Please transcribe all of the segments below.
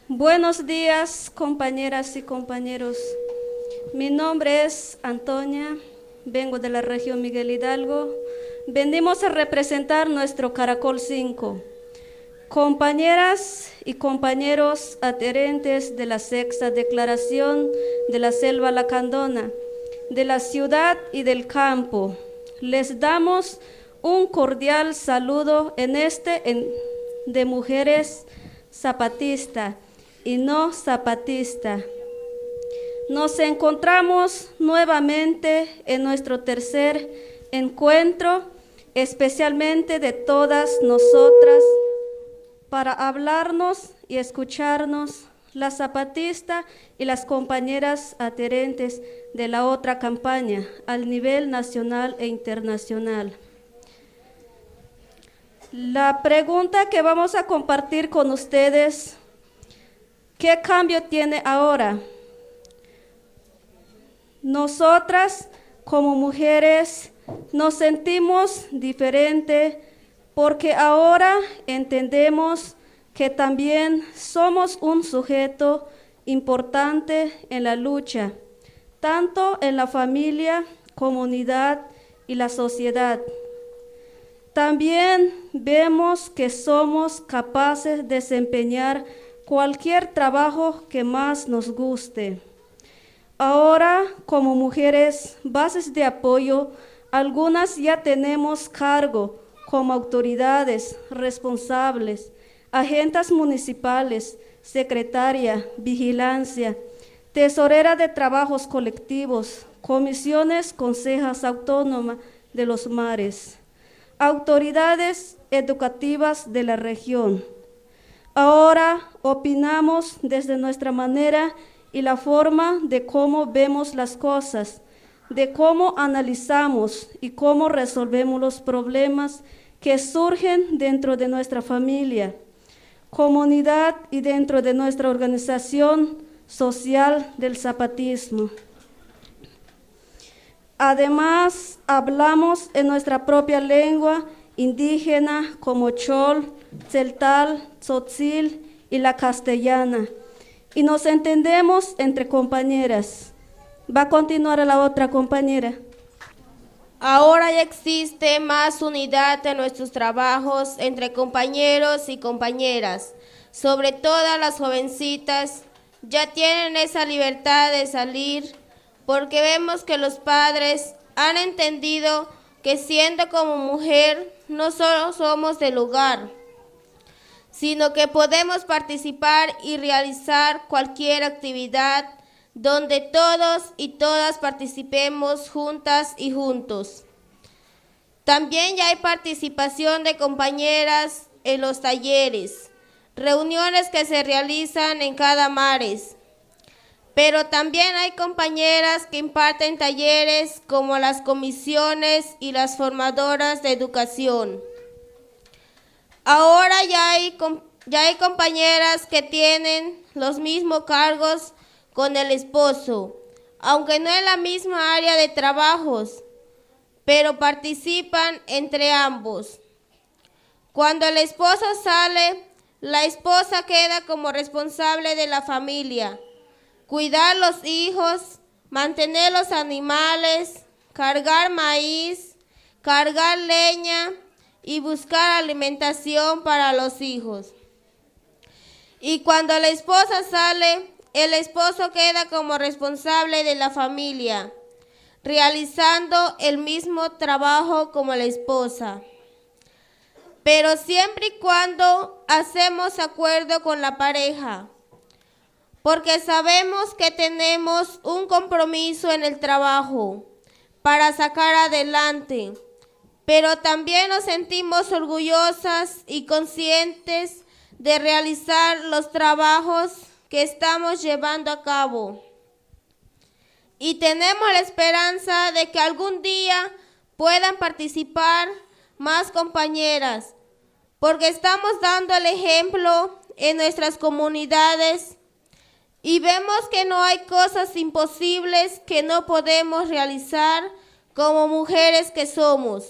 Buenos días, compañeras y compañeros. Mi nombre es Antonia, vengo de la región Miguel Hidalgo. Venimos a representar nuestro Caracol 5. Compañeras y compañeros adherentes de la sexta declaración de la Selva Lacandona, de la ciudad y del campo, les damos un cordial saludo de mujeres zapatistas y no zapatistas. Nos encontramos nuevamente en nuestro tercer encuentro, especialmente de todas nosotras, para hablarnos y escucharnos, las zapatistas y las compañeras adherentes de la otra campaña al nivel nacional e internacional. La pregunta que vamos a compartir con ustedes: ¿qué cambio tiene ahora? Nosotras, como mujeres, nos sentimos diferentes porque ahora entendemos que también somos un sujeto importante en la lucha, tanto en la familia, comunidad y la sociedad. También vemos que somos capaces de desempeñar cualquier trabajo que más nos guste. Ahora, como mujeres, bases de apoyo, algunas ya tenemos cargo como autoridades responsables, agentes municipales, secretaria, vigilancia, tesorera de trabajos colectivos, comisiones, consejas autónomas de los mares, autoridades educativas de la región. Ahora opinamos desde nuestra manera y la forma de cómo vemos las cosas, de cómo analizamos y cómo resolvemos los problemas que surgen dentro de nuestra familia, comunidad y dentro de nuestra organización social del zapatismo. Además, hablamos en nuestra propia lengua indígena como chol, tzeltal, tzotzil y la castellana, y nos entendemos entre compañeras. Va a continuar la otra compañera. Ahora ya existe más unidad en nuestros trabajos entre compañeros y compañeras. Sobre todo las jovencitas ya tienen esa libertad de salir porque vemos que los padres han entendido que siendo como mujer no solo somos del hogar, sino que podemos participar y realizar cualquier actividad donde todos y todas participemos juntas y juntos. También ya hay participación de compañeras en los talleres, reuniones que se realizan en cada mares. Pero también hay compañeras que imparten talleres como las comisiones y las formadoras de educación. Ahora ya hay compañeras que tienen los mismos cargos con el esposo, aunque no en la misma área de trabajos, pero participan entre ambos. Cuando el esposo sale, la esposa queda como responsable de la familia, cuidar los hijos, mantener los animales, cargar maíz, cargar leña y buscar alimentación para los hijos. Y cuando la esposa sale, el esposo queda como responsable de la familia, realizando el mismo trabajo como la esposa. Pero siempre y cuando hacemos acuerdo con la pareja, porque sabemos que tenemos un compromiso en el trabajo para sacar adelante, pero también nos sentimos orgullosas y conscientes de realizar los trabajos que estamos llevando a cabo. Y tenemos la esperanza de que algún día puedan participar más compañeras, porque estamos dando el ejemplo en nuestras comunidades y vemos que no hay cosas imposibles que no podemos realizar como mujeres que somos.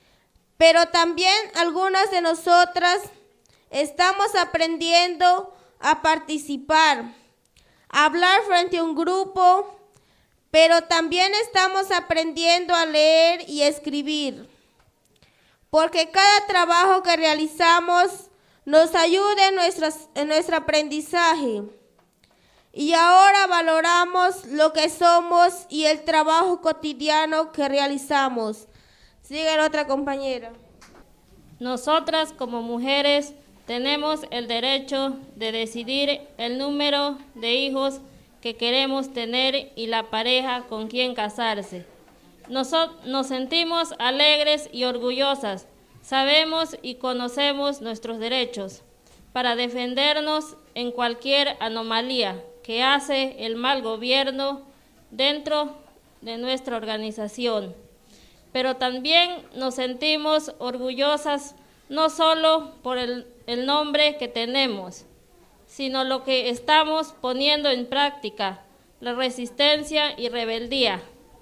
Pero también algunas de nosotras estamos aprendiendo a participar, a hablar frente a un grupo, pero también estamos aprendiendo a leer y escribir, porque cada trabajo que realizamos nos ayuda en nuestro aprendizaje. Y ahora valoramos lo que somos y el trabajo cotidiano que realizamos. Sigue la otra compañera. Nosotras como mujeres tenemos el derecho de decidir el número de hijos que queremos tener y la pareja con quien casarse. Nos sentimos alegres y orgullosas. Sabemos y conocemos nuestros derechos para defendernos en cualquier anomalía que hace el mal gobierno dentro de nuestra organización. Pero también nos sentimos orgullosas no solo por el nombre que tenemos, sino lo que estamos poniendo en práctica, la resistencia y rebeldía.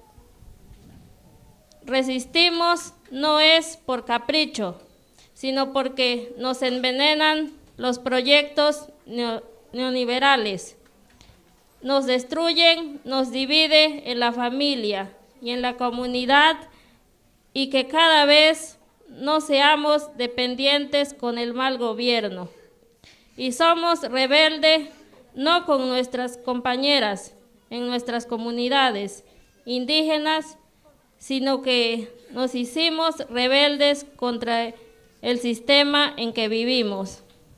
Resistimos no es por capricho, sino porque nos envenenan los proyectos neoliberales. Nos destruyen, nos divide en la familia y en la comunidad, y que cada vez no seamos dependientes con el mal gobierno. Y somos rebeldes no con nuestras compañeras en nuestras comunidades indígenas, sino que nos hicimos rebeldes contra el sistema en que vivimos.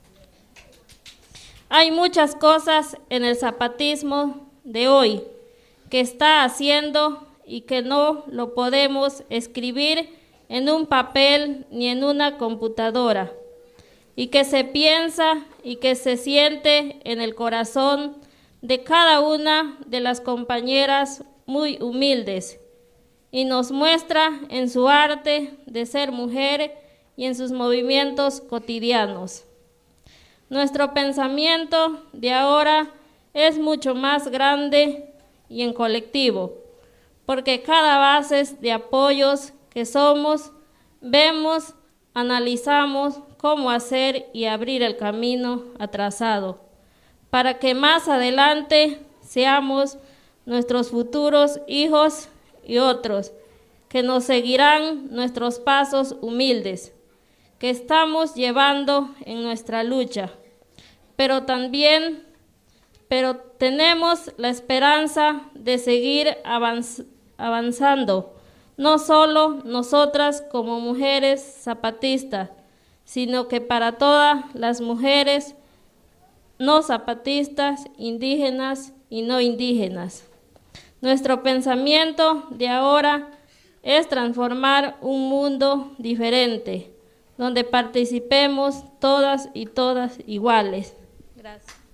Hay muchas cosas en el zapatismo de hoy que está haciendo y que no lo podemos escribir en un papel ni en una computadora, y que se piensa y que se siente en el corazón de cada una de las compañeras muy humildes, y nos muestra en su arte de ser mujer y en sus movimientos cotidianos. Nuestro pensamiento de ahora es mucho más grande y en colectivo, porque cada base de apoyos que somos, vemos, analizamos cómo hacer y abrir el camino atrasado, para que más adelante seamos nuestros futuros hijos y otros, que nos seguirán nuestros pasos humildes, que estamos llevando en nuestra lucha, pero tenemos la esperanza de seguir avanzando, no solo nosotras como mujeres zapatistas, sino que para todas las mujeres no zapatistas, indígenas y no indígenas. Nuestro pensamiento de ahora es transformar un mundo diferente, donde participemos todas y todas iguales. Gracias.